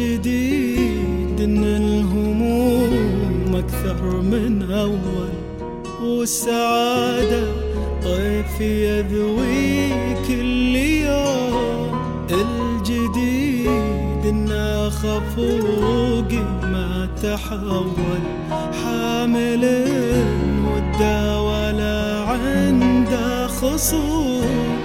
الجديد إن الهموم أكثر من أول، والسعادة طيف يذوي كل يوم. الجديد إن أخاف فوقي ما تحول، حامل وده ولا عنده خصوم.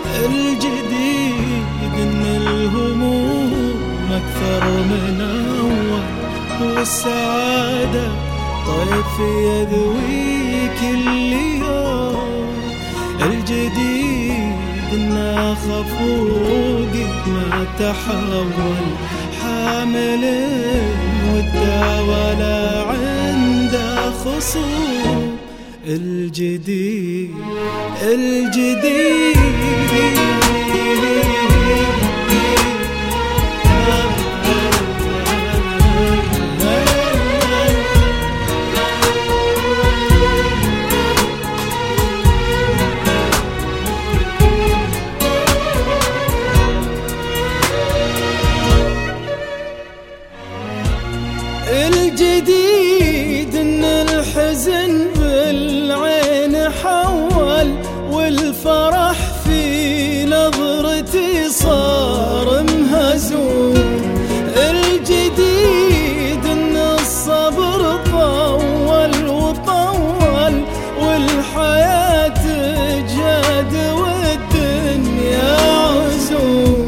الجديد إن الهموم أكثر من أول، والسعادة طيف يذوي كل يوم. الجديد إن أخاف فوقي ما تحول، حامل وده ولا عنده خصوم. الجديد الجديد إن الحزن بالعين حول، والفرح في نظرتي صار مهزوم. الجديد إن الصبر طول وطول، والحياة جاد والدنيا عزوم.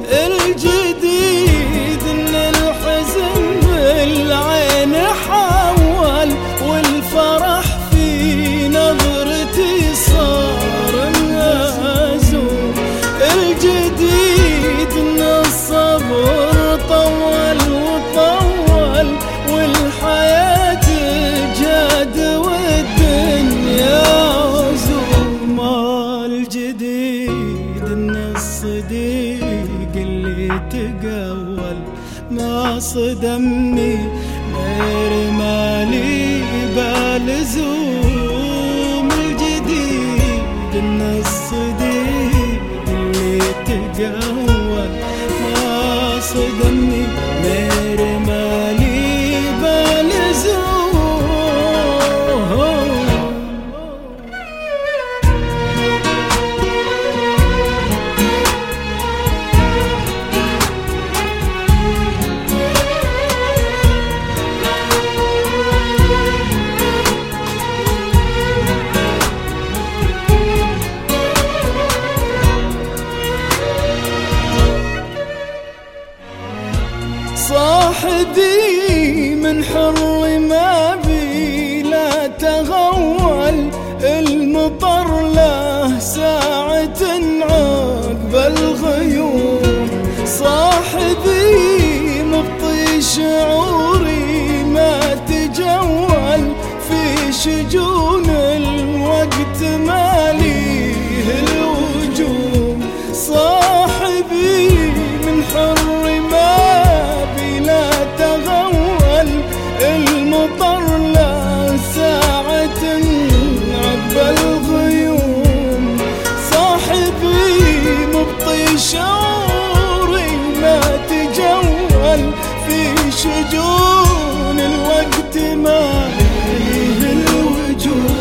الجديد إن الحزن بالعين حول، والفرح في نظرتي صار مهزوم. الجديد إن الصبر طول وطول، والحياة جاد والدنيا عزوم. الجديد إن الصديق اللي تقول ما صدمني غير مالي بالزوم. الجديد إن الصديق اللي تقول ما صدمني غير مالي بالزوم. صاحبي من حر ما بي لا تغول، المطر له ساعة عقب الغيوم. صاحبي مبطي شعوري ما تجول، في شجون الوقت ماليه الوجوم. صاحبي من حر ما لا تغول، المطر لا ساعة عقب الغيوم. صاحبي مبطي شعوري ما تجول، في شجون الوقت ماليه الوجوه.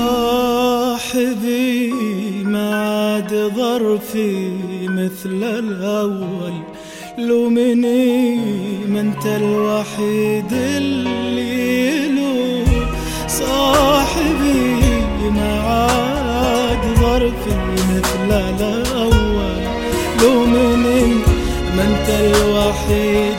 صاحبي ما عاد ظرفي مثل الأول، لومني ما انت الوحيد اللي له. صاحبي ما عاد ظرفي مثل الأول، لومني ما انت الوحيد